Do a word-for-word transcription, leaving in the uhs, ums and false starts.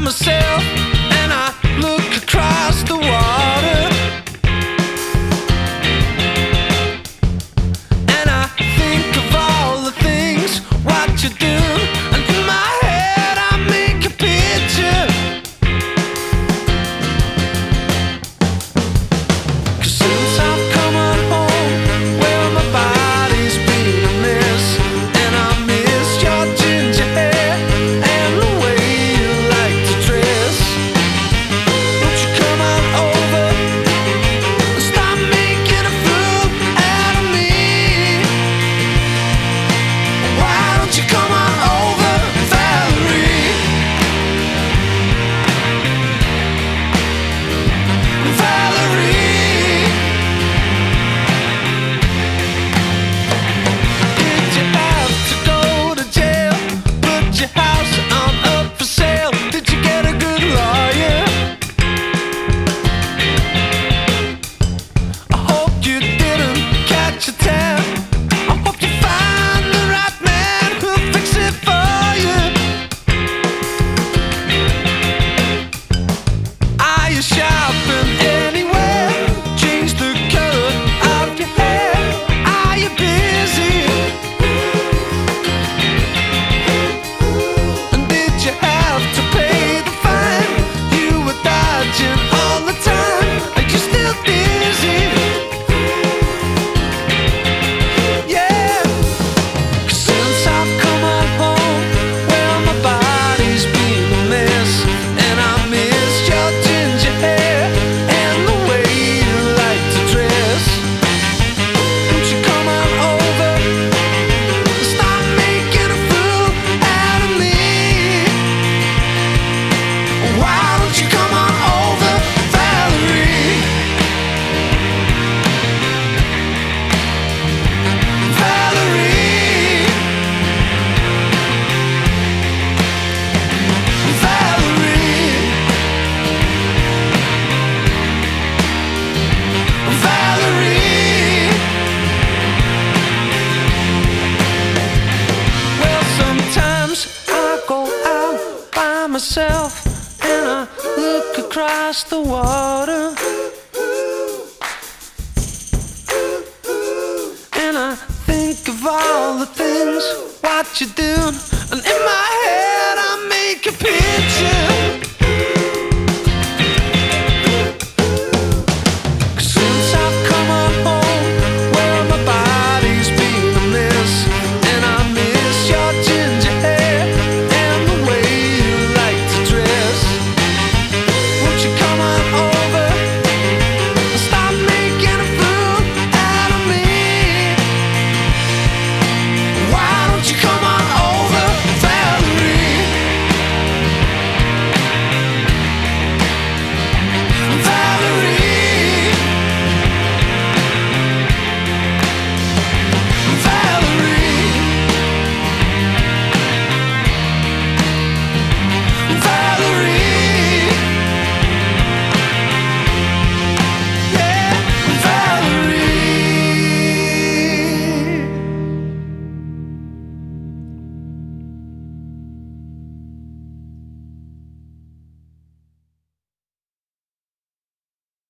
myself and I look across the water, and I think of all the things what you do, and in my head I make a picture. 'Cause since I've come on home, well, my body's been a mess, and I miss your ginger hair and the way you like to dress. Won't you come on over and stop making a fool out of me? Why don't you come on over, Valerie? Valerie, did you have to go to jail? Put your house on up for sale? Did you get a good lawyer? I hope you didn't catch a tab. I hope you find the right man who'll fix it for you. Are you shopping anywhere? Change the color of your hair. Are you busy? And did you have to pay the fine? You were dodging all the time. Are you still dizzy? Yeah. 'Cause since I've come on home, well, my body's been a mess, and I miss your ginger hair and the way you like to dress. Won't you come on over and stop making a fool out of me? Why don't you come on over, Valerie? Valerie, Valerie, Valerie. Well, sometimes I go out by myself and I look across the water, and I think of all the things what you do, and in my head I make a picture.